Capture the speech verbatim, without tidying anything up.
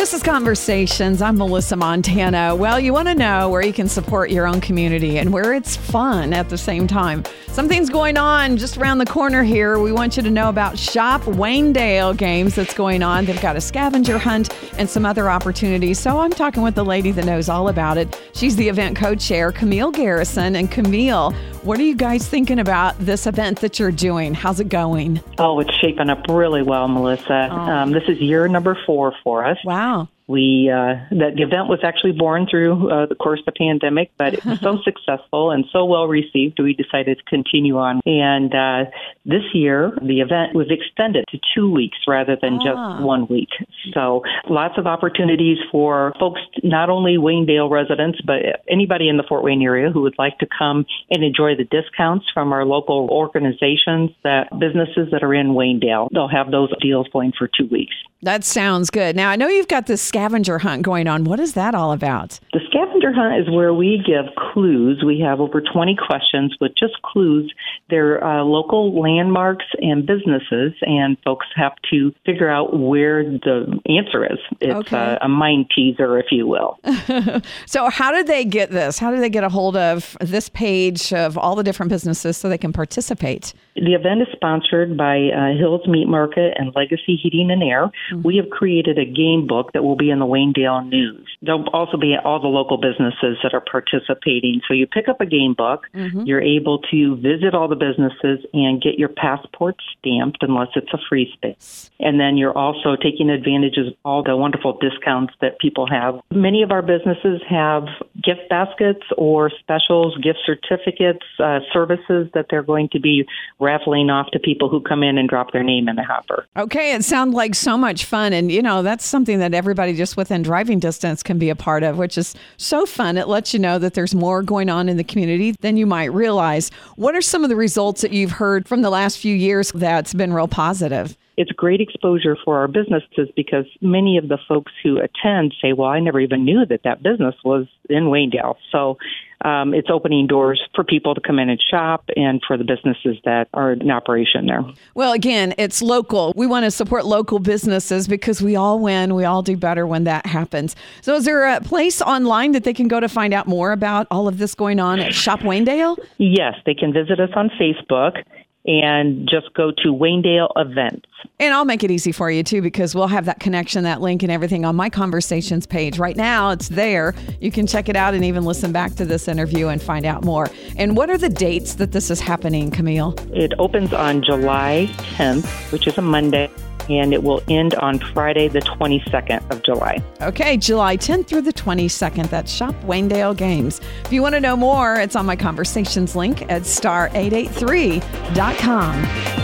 This is Conversations. I'm Melissa Montana. Well, you want to know where you can support your own community and where it's fun at the same time. Something's going on just around the corner here. We want you to know about Shop Waynedale Games that's going on. They've got a scavenger hunt and some other opportunities. So I'm talking with the lady that knows all about it. She's the event co-chair, Camille Garrison. And Camille, what are you guys thinking about this event that you're doing? How's it going? Oh, it's shaping up really well, Melissa. Oh. Um, this is year number four for us. Wow. We uh, the event was actually born through uh, the course of the pandemic, but it was so successful and so well received, we decided to continue on. And uh, this year, the event was extended to two weeks rather than ah. just one week. So lots of opportunities for folks, not only Waynedale residents, but anybody in the Fort Wayne area who would like to come and enjoy the discounts from our local organizations, that businesses that are in Waynedale. They'll have those deals going for two weeks. That sounds good. Now, I know you've got this scavenger hunt going on. What is that all about? The scavenger hunt is where we give clues. We have over twenty questions with just clues. They're uh, local landmarks and businesses, and folks have to figure out where the answer is. It's okay. a, a mind teaser, if you will. So how did they get this? How did they get a hold of this page of all the different businesses so they can participate? The event is sponsored by uh, Hills Meat Market and Legacy Heating and Air. Mm-hmm. We have created a game book that will be in the Waynedale News. There'll also be all the local businesses that are participating. So you pick up a game book, mm-hmm. you're able to visit all the businesses and get your passport stamped unless it's a free space. And then you're also taking advantage of all the wonderful discounts that people have. Many of our businesses have gift baskets or specials, gift certificates, uh, services that they're going to be raffling off to people who come in and drop their name in the hopper. Okay, it sounds like so much fun. And, you know, that's something that everybody just within driving distance can be a part of, which is so fun. It lets you know that there's more going on in the community than you might realize. What are some of the results that you've heard from the last few years that's been real positive? It's great exposure for our businesses because many of the folks who attend say, well, I never even knew that that business was in Waynedale. So um, it's opening doors for people to come in and shop and for the businesses that are in operation there. Well, again, it's local. We want to support local businesses because we all win. We all do better when that happens. So is there a place online that they can go to find out more about all of this going on at Shop Waynedale? Yes, they can visit us on Facebook and just go to Waynedale Events. And I'll make it easy for you, too, because we'll have that connection, that link and everything on my Conversations page. Right now, it's there. You can check it out and even listen back to this interview and find out more. And what are the dates that this is happening, Camille? It opens on July tenth, which is a Monday, and it will end on Friday, the twenty-second of July. Okay, July tenth through the twenty-second. That's Shop Waynedale Games. If you want to know more, it's on my Conversations link at star eight eight three dot com.